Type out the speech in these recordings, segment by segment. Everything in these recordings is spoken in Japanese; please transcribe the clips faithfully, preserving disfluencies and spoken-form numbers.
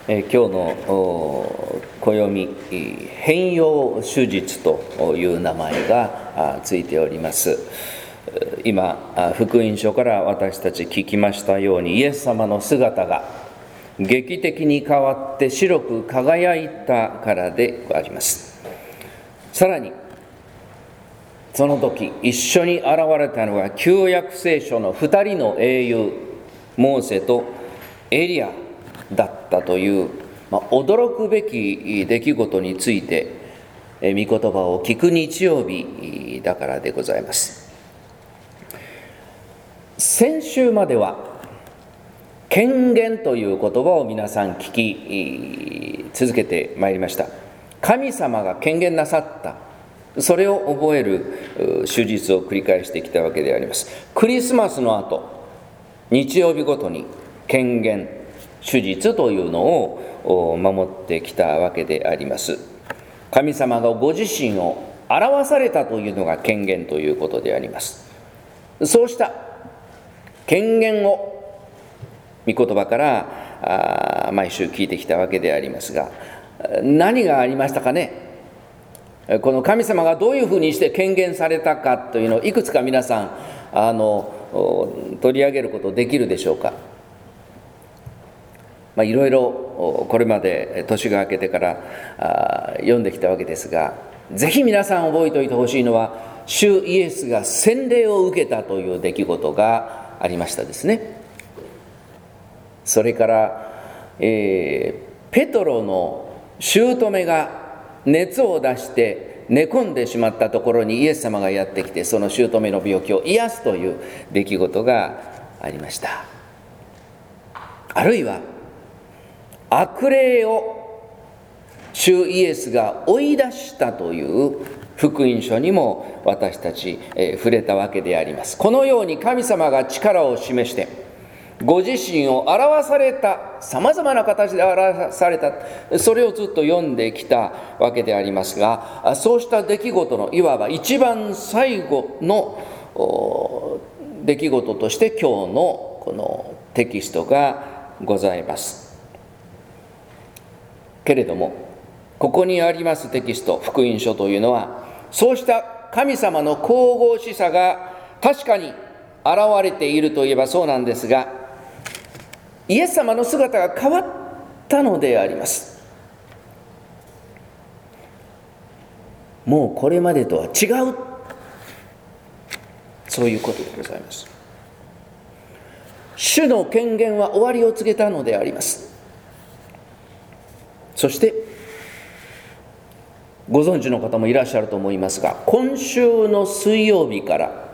え今日の暦、変容手術という名前がついております。今、福音書から私たち聞きましたように、イエス様の姿が劇的に変わって白く輝いたからであります。さらに、その時一緒に現れたのは旧約聖書の二人の英雄、モーセとエリアだったという、まあ、驚くべき出来事について御言葉を聞く日曜日だからでございます。先週までは権限という言葉を皆さん聞き続けてまいりました。神様が権限なさった、それを覚える手術を繰り返してきたわけであります。クリスマスの後、日曜日ごとに権限手術というのを守ってきたわけであります。神様がご自身を表されたというのが権限ということであります。そうした権限を御言葉から毎週聞いてきたわけでありますが、何がありましたかね。この神様がどういうふうにして権限されたかというのをいくつか皆さんあの取り上げることできるでしょうか。まあ、いろいろこれまで年が明けてから読んできたわけですが、ぜひ皆さん覚えておいてほしいのは、主イエスが洗礼を受けたという出来事がありましたですね。それから、えー、ペトロの姑が熱を出して寝込んでしまったところにイエス様がやってきて、その姑の病気を癒すという出来事がありました。あるいは悪霊を主イエスが追い出したという福音書にも私たち、えー、触れたわけであります。このように神様が力を示してご自身を表された、さまざまな形で表された、それをずっと読んできたわけでありますが、そうした出来事のいわば一番最後の出来事として今日のこのテキストがございます。けれども、ここにありますテキスト、福音書というのは、そうした神様の神々しさが確かに現れているといえばそうなんですが、イエス様の姿が変わったのであります。もうこれまでとは違う、そういうことでございます。主の権限は終わりを告げたのであります。そしてご存知の方もいらっしゃると思いますが、今週の水曜日から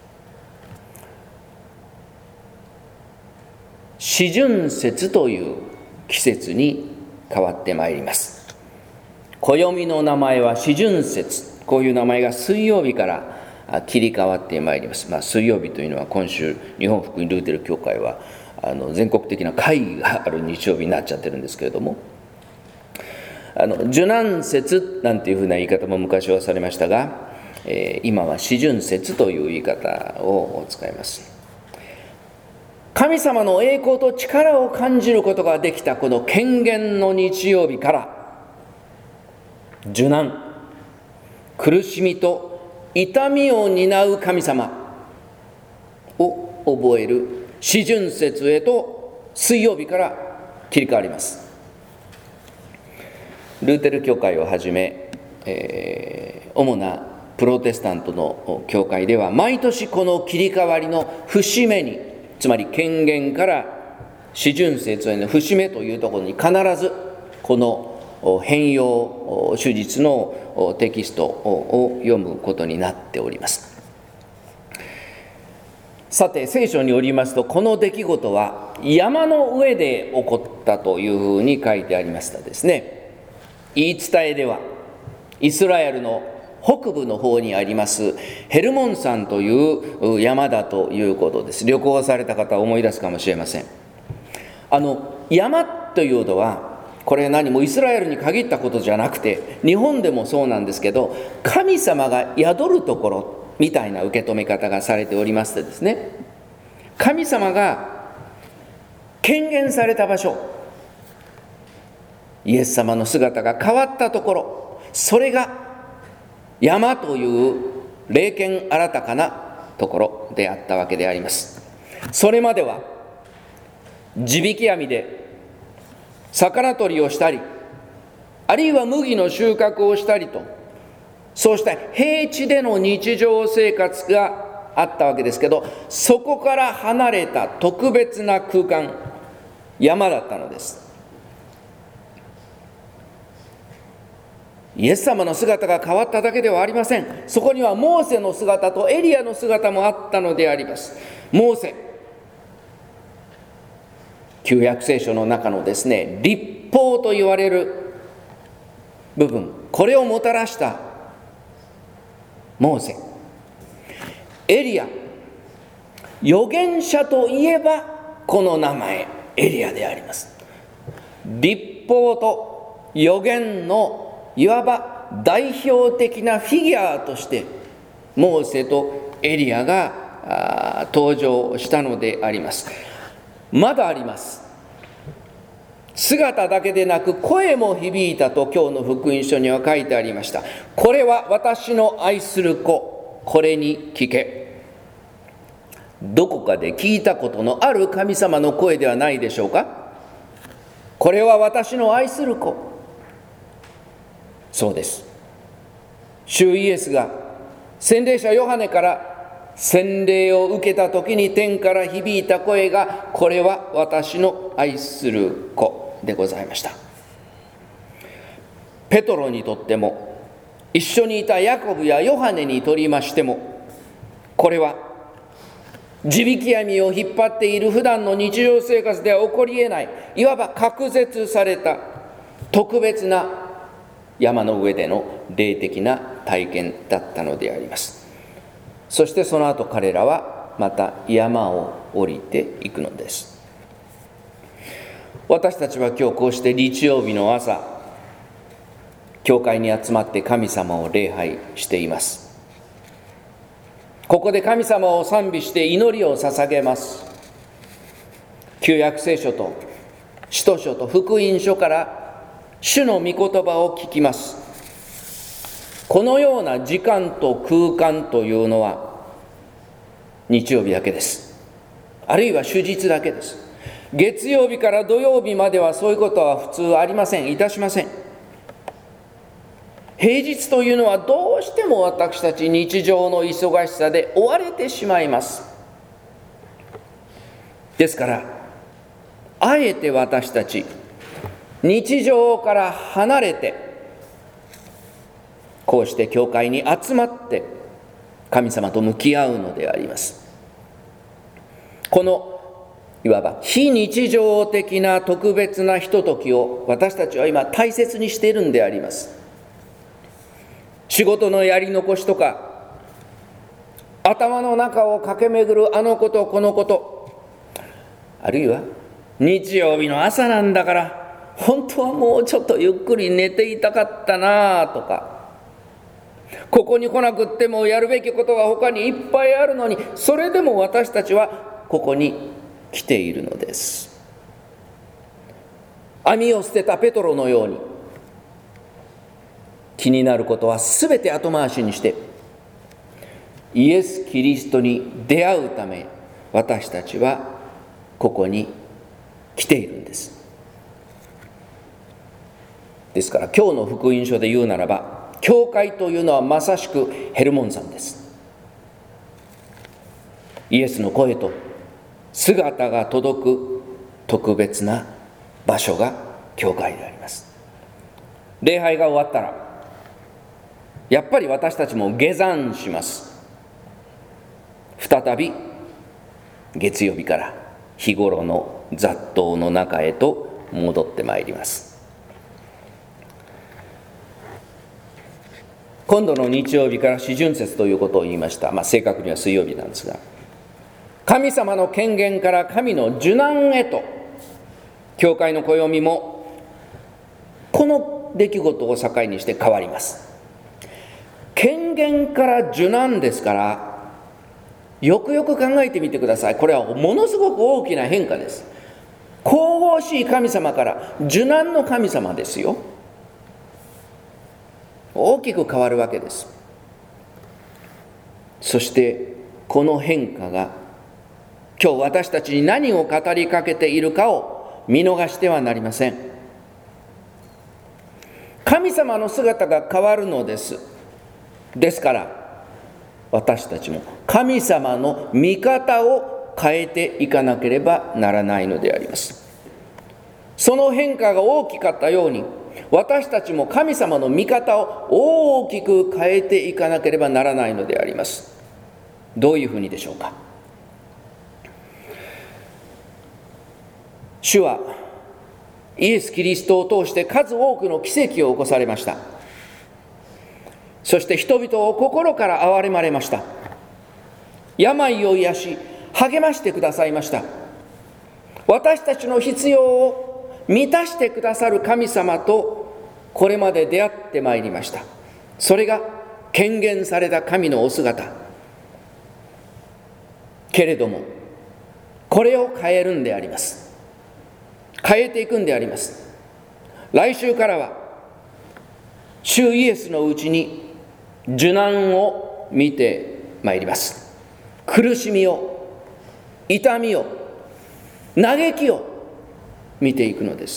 四旬節という季節に変わってまいります。暦の名前は四旬節、こういう名前が水曜日から切り替わってまいります。まあ、水曜日というのは今週日本福音ルーテル教会はあの全国的な会議がある日曜日になっちゃってるんですけれども、あの受難節なんていうふうな言い方も昔はされましたが、えー、今は四旬節という言い方を使います。神様の栄光と力を感じることができたこの権限の日曜日から、受難、苦しみと痛みを担う神様を覚える四旬節へと水曜日から切り替わります。ルーテル教会をはじめ、えー、主なプロテスタントの教会では毎年この切り替わりの節目に、つまり権限から四旬節への節目というところに必ずこの変容手術のテキストを読むことになっております。さて、聖書によりますと、この出来事は山の上で起こったというふうに書いてありましたですね。言い伝えではイスラエルの北部の方にありますヘルモン山という山だということです。旅行された方は思い出すかもしれません。あの山というのは、これ何もイスラエルに限ったことじゃなくて、日本でもそうなんですけど、神様が宿るところみたいな受け止め方がされておりましてですね、神様が権限された場所、 イエス様の姿が変わったところ、それが山という霊験新たかなところであったわけであります。それまでは地引き網で魚取りをしたり、あるいは麦の収穫をしたりと、そうした平地での日常生活があったわけですけど、そこから離れた特別な空間、山だったのです。イエス様の姿が変わっただけではありません。そこにはモーセの姿とエリアの姿もあったのであります。モーセ、旧約聖書の中のですね、律法と言われる部分、これをもたらしたモーセ。エリア、預言者といえばこの名前エリアであります。律法と預言のいわば代表的なフィギュアとしてモーセとエリアが登場したのであります。まだあります。姿だけでなく声も響いたと今日の福音書には書いてありました。これは私の愛する子、これに聞け。どこかで聞いたことのある神様の声ではないでしょうか。これは私の愛する子。そうです。主イエスが洗礼者ヨハネから洗礼を受けた時に天から響いた声が、これは私の愛する子でございました。ペトロにとっても、一緒にいたヤコブやヨハネにとりましても、これは地引き網を引っ張っている普段の日常生活では起こり得ない、いわば隔絶された特別な山の上での霊的な体験だったのであります。そしてその後彼らはまた山を降りていくのです。私たちは今日こうして日曜日の朝、教会に集まって神様を礼拝しています。ここで神様を賛美して祈りを捧げます。旧約聖書と使徒書と福音書から主の御言葉を聞きます。このような時間と空間というのは日曜日だけです。あるいは祝日だけです。月曜日から土曜日まではそういうことは普通ありません。いたしません。平日というのはどうしても私たち日常の忙しさで追われてしまいます。ですからあえて私たち日常から離れて、こうして教会に集まって神様と向き合うのであります。このいわば非日常的な特別なひとときを私たちは今大切にしているんであります。仕事のやり残しとか、頭の中を駆け巡るあのことこのこと、あるいは日曜日の朝なんだから本当はもうちょっとゆっくり寝ていたかったなとか、ここに来なくってもやるべきことが他にいっぱいあるのに、それでも私たちはここに来ているのです。網を捨てたペトロのように、気になることはすべて後回しにしてイエス・キリストに出会うため、私たちはここに来ているんです。ですから今日の福音書で言うならば、教会というのはまさしくヘルモン山です。イエスの声と姿が届く特別な場所が教会であります。礼拝が終わったらやっぱり私たちも下山します。再び月曜日から日頃の雑踏の中へと戻ってまいります。今度の日曜日から四旬節ということを言いました。まあ正確には水曜日なんですが、神様の権限から神の受難へと、教会の暦もこの出来事を境にして変わります。権限から受難ですから、よくよく考えてみてください。これはものすごく大きな変化です。 神々しい神様から受難の神様ですよ。大きく変わるわけです。そしてこの変化が今日私たちに何を語りかけているかを見逃してはなりません。神様の姿が変わるのです。ですから私たちも神様の見方を変えていかなければならないのであります。その変化が大きかったように、私たちも神様の見方を大きく変えていかなければならないのであります。どういうふうにでしょうか。主はイエス・キリストを通して数多くの奇跡を起こされました。そして人々を心から憐れまれました。病を癒し励ましてくださいました。私たちの必要を満たしてくださる神様とこれまで出会ってまいりました。それが権限された神のお姿。けれどもこれを変えるんであります。変えていくんであります。来週からは主イエスのうちに受難を見てまいります。苦しみを、痛みを、嘆きを見ていくのです。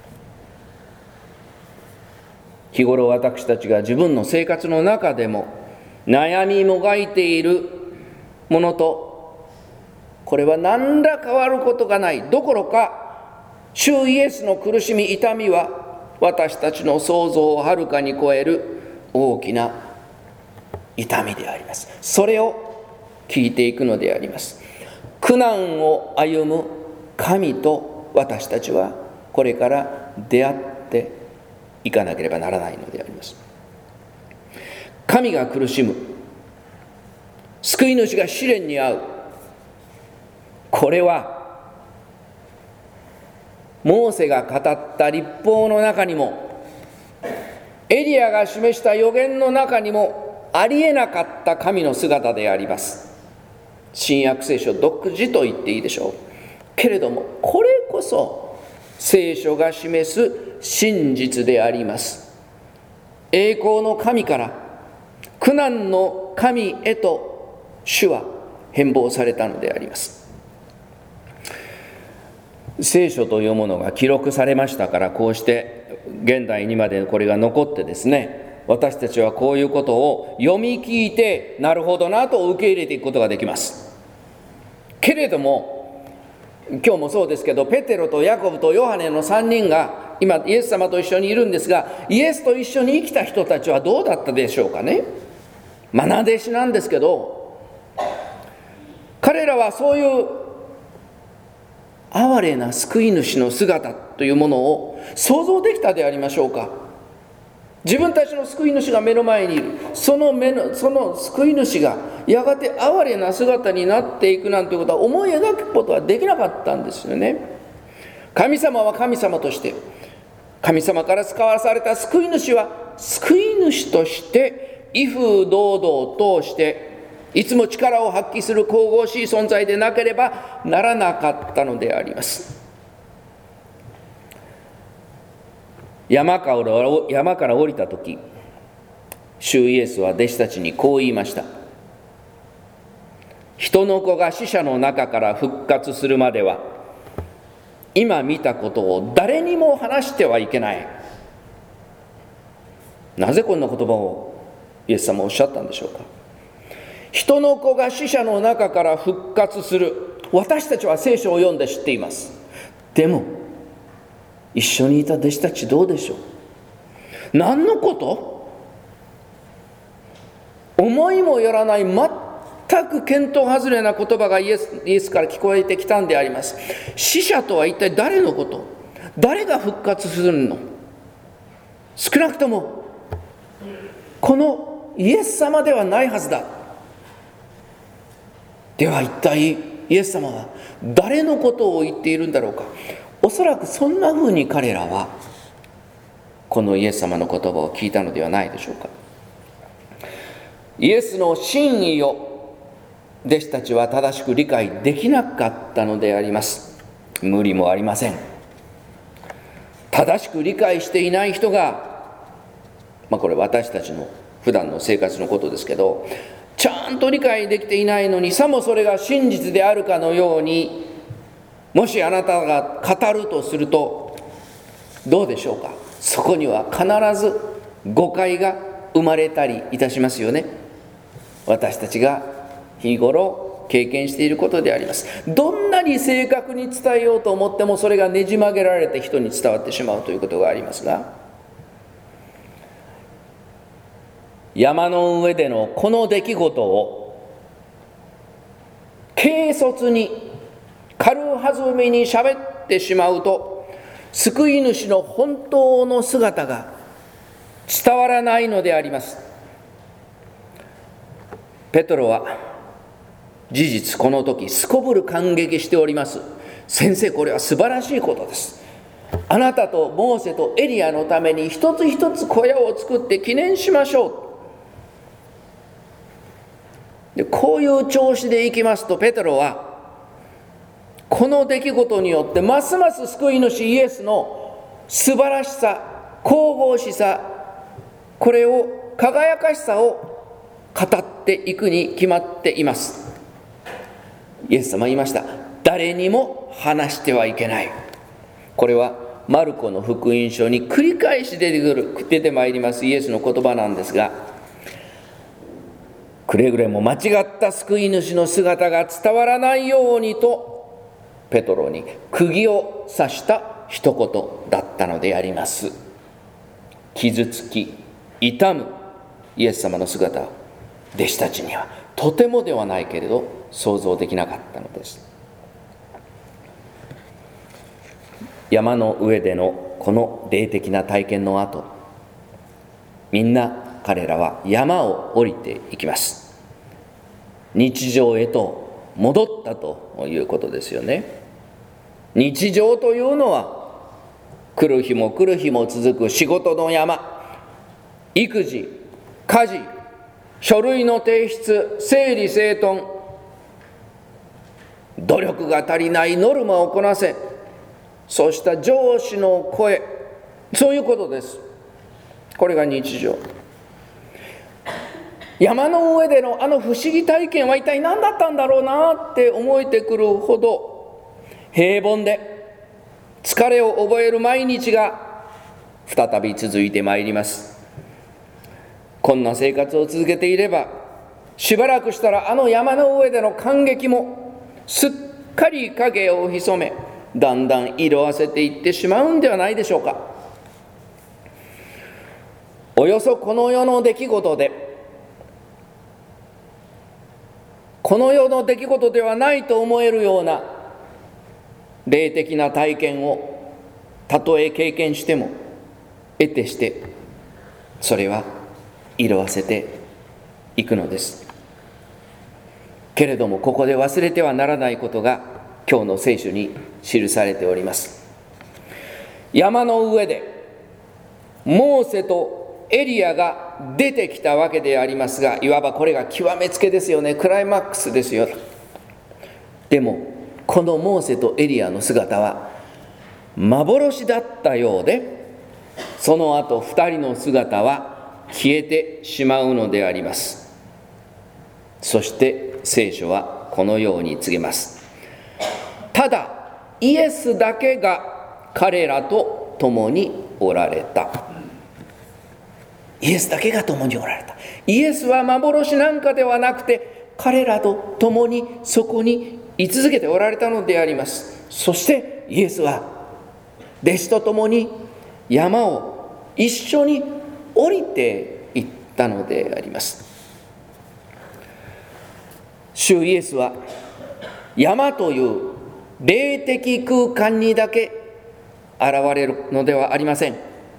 日頃私たちが自分の生活の中でも悩みもがいているものと、これは何ら変わることがないどころか、主イエスの苦しみ痛みは私たちの想像をはるかに超える大きな痛みであります。それを聞いていくのであります。苦難を歩む神と私たちはこれから出会っていかなければならないのであります。神が苦しむ、救い主が試練に遭う、これはモーセが語った律法の中にもエリアが示した預言の中にもありえなかった神の姿であります。新約聖書独自と言っていいでしょう。けれどもこれこそ聖書が示す真実であります。栄光の神から苦難の神へと主は変貌されたのであります。聖書というものが記録されましたから、こうして現代にまでこれが残ってですね、私たちはこういうことを読み聞いてなるほどなと受け入れていくことができます。けれども今日もそうですけど、ペテロとヤコブとヨハネのさんにんが今イエス様と一緒にいるんですが、イエスと一緒に生きた人たちはどうだったでしょうかね。愛弟子なんですけど、彼らはそういう哀れな救い主の姿というものを想像できたでありましょうか。自分たちの救い主が目の前にいる、その目のその救い主がやがて哀れな姿になっていくなんていうことは思い描くことはできなかったんですよね。神様は神様として、神様から使わされた救い主は救い主として威風堂々としていつも力を発揮する神々しい存在でなければならなかったのであります。山から山から降りたとき、主イエスは弟子たちにこう言いました。人の子が死者の中から復活するまでは、今見たことを誰にも話してはいけない。なぜこんな言葉をイエス様はおっしゃったんでしょうか。人の子が死者の中から復活する。私たちは聖書を読んで知っています。でも一緒にいた弟子たちどうでしょう。何のこと？思いもよらない全く見当外れな言葉がイエス、イエスから聞こえてきたんであります。死者とは一体誰のこと？誰が復活するの？少なくともこのイエス様ではないはずだ。では一体イエス様は誰のことを言っているんだろうか。おそらくそんなふうに彼らはこのイエス様の言葉を聞いたのではないでしょうか。イエスの真意を弟子たちは正しく理解できなかったのであります。 無理もありません。正しく理解していない人が、まあこれ私たちの普段の生活のことですけど、ちゃんと理解できていないのに、さもそれが真実であるかのように、もしあなたが語るとすると、どうでしょうか。そこには必ず誤解が生まれたりいたしますよね。私たちが日頃経験していることであります。どんなに正確に伝えようと思っても、それがねじ曲げられて人に伝わってしまうということがありますが、山の上でのこの出来事を軽率に軽はずみにしゃべってしまうと、救い主の本当の姿が伝わらないのであります。ペトロは事実この時すこぶる感激しております。先生、これは素晴らしいことです。あなたとモーセとエリアのために一つ一つ小屋を作って記念しましょう。でこういう調子でいきますと、ペテロはこの出来事によってますます救い主イエスの素晴らしさ、神々しさ、これを輝かしさを語っていくに決まっています。イエス様は言いました。誰にも話してはいけない。これはマルコの福音書に繰り返し出てくる出てまいりますイエスの言葉なんですが、くれぐれも間違った救い主の姿が伝わらないようにとペトロに釘を刺した一言だったのであります。傷つき痛むイエス様の姿、弟子たちにはとてもではないけれど想像できなかったのです。山の上でのこの霊的な体験の後、みんな彼らは山を降りていきます。日常へと戻ったということですよね。日常というのは来る日も来る日も続く仕事の山、育児、家事、書類の提出、整理整頓、努力が足りないノルマをこなせ、そうした上司の声、そういうことです。これが日常。山の上でのあの不思議体験は一体何だったんだろうなって思えてくるほど平凡で疲れを覚える毎日が再び続いてまいります。こんな生活を続けていれば、しばらくしたらあの山の上での感激もすっかり影を潜め、だんだん色あせていってしまうんではないでしょうか。およそこの世の出来事で、この世の出来事ではないと思えるような霊的な体験をたとえ経験しても得てして、それは色あせていくのです。けれどもここで忘れてはならないことが今日の聖書に記されております。山の上でモーセとエリアが出てきたわけでありますが、いわばこれが極めつけですよね。クライマックスですよ。でもこのモーセとエリアの姿は幻だったようで、その後二人の姿は消えてしまうのであります。そして聖書はこのように告げます。ただイエスだけが彼らと共におられた。イエスだけが共におられた。イエスは幻なんかではなくて、彼らと共にそこに居続けておられたのであります。そしてイエスは弟子と共に山を一緒に降りていったのであります。主イエスは山という霊的空間にだけ現れるのではありません。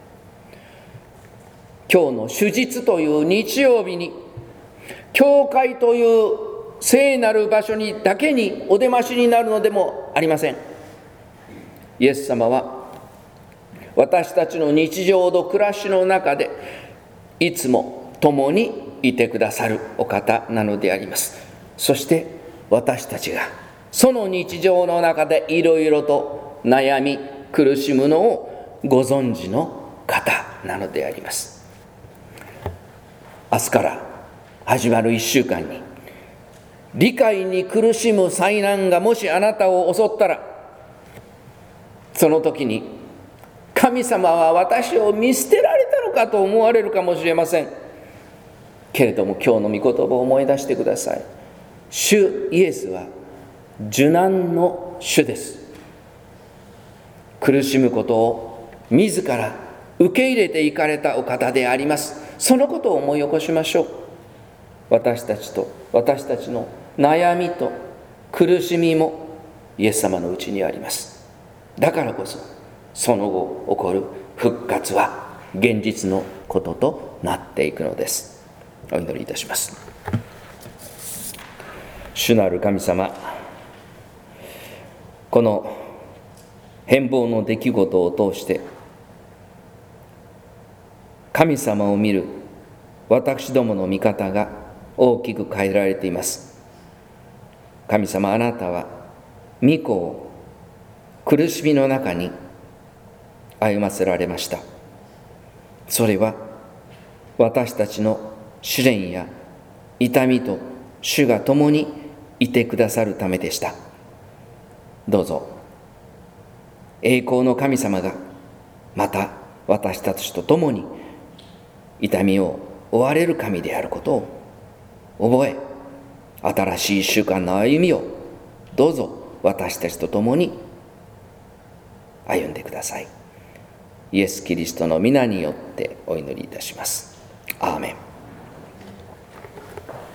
今日の主日という日曜日に、教会という聖なる場所にだけにお出ましになるのでもありません。イエス様は私たちの日常の暮らしの中でいつも共にいてくださるお方なのであります。そして私たちがその日常の中でいろいろと悩み苦しむのをご存知の方なのであります。明日から始まるいっしゅうかんに、理解に苦しむ災難がもしあなたを襲ったら、その時に神様は私を見捨てられたのかと思われるかもしれませんけれども、今日の御言葉を思い出してください。主イエスは受難の主です。苦しむことを自ら受け入れていかれたお方であります。そのことを思い起こしましょう。私たちと私たちの悩みと苦しみもイエス様のうちにあります。だからこそその後起こる復活は現実のこととなっていくのです。お祈りいたします。主なる神様、この変貌の出来事を通して神様を見る私どもの見方が大きく変えられています。神様、あなたは御子を苦しみの中に歩ませられました。それは私たちの試練や痛みと主が共にいてくださるためでした。どうぞ栄光の神様がまた私たちと共に痛みを負われる神であることを覚え、新しい習慣の歩みをどうぞ私たちと共に歩んでください。イエス・キリストの皆によってお祈りいたします。アーメン。